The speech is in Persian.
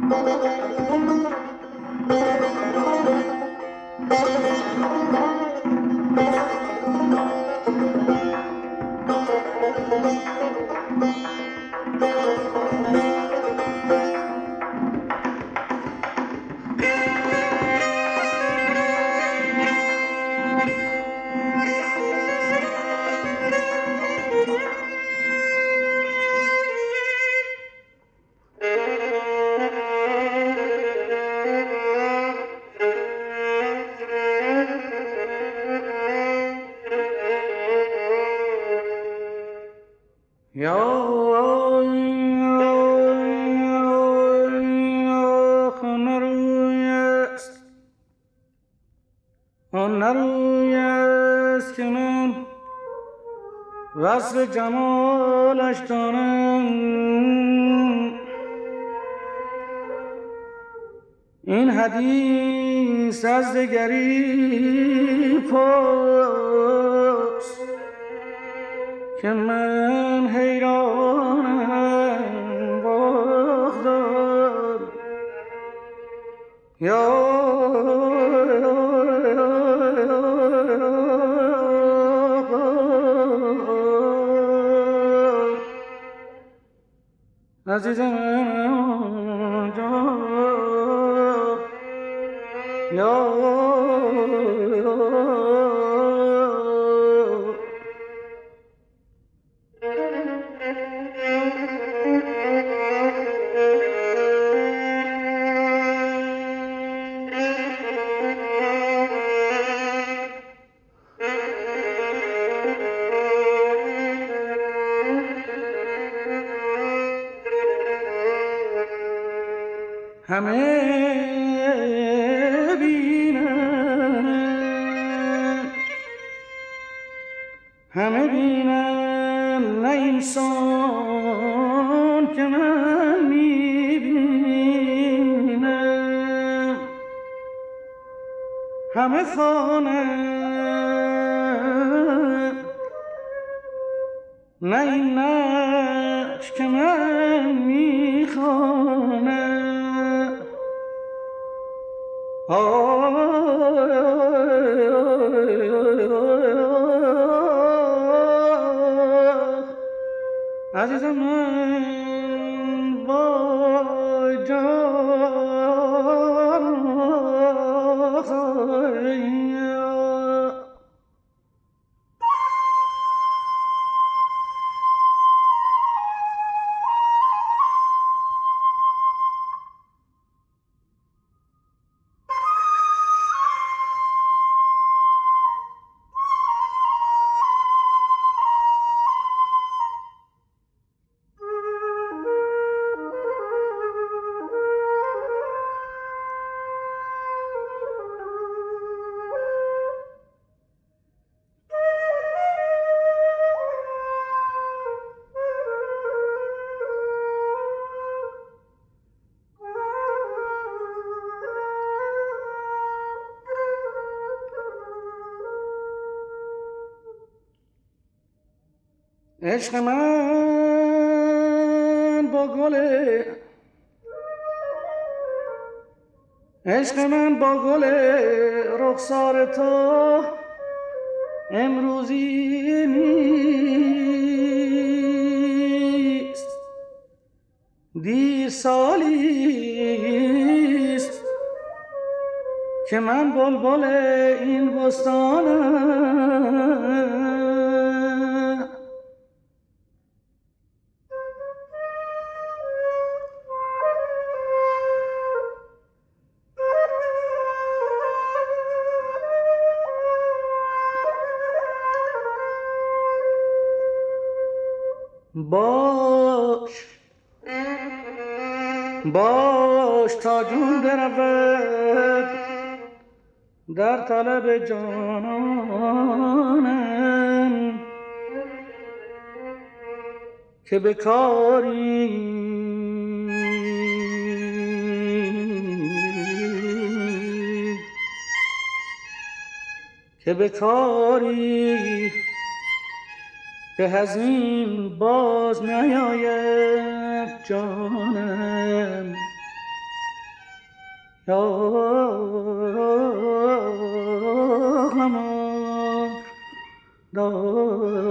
وصف جمالش دانم، این حدیث از دگری پرس که من حیرانم باخدار یا عزیزم یا همه بینن نه انسان که من میبینم، همه خوانن نه این نقش که من میخوانم. عزیزم من با جان عشق من با گل رخسار تو امروزی نیست، دیر سالیست که من بلبل این بستانم. باش تا جون برود در طلب جانانم که بکاری به هزین باز نیاید جانم. آه